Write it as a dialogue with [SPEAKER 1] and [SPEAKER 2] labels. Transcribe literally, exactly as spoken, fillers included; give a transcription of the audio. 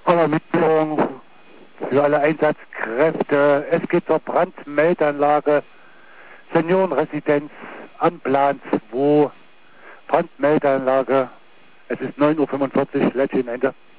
[SPEAKER 1] Alarmierung für alle Einsatzkräfte. Es geht zur Brandmeldeanlage Seniorenresidenz an Plan zwei. Brandmeldeanlage. Es ist neun Uhr fünfundvierzig, Lädchen Ende.